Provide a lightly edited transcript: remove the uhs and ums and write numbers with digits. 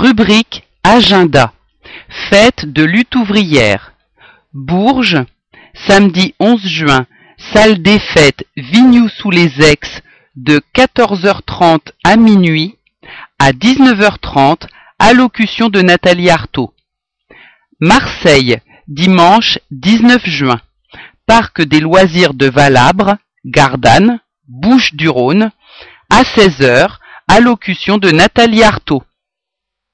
Rubrique Agenda. Fête de lutte ouvrière. Bourges, samedi 11 juin, salle des fêtes Vignoux-sous-les-Aix de 14h30 à minuit. À 19h30, allocution de Nathalie Arthaud. Marseille, dimanche 19 juin. Parc des loisirs de Valabre, Gardanne, Bouches-du-Rhône. À 16h, allocution de Nathalie Arthaud.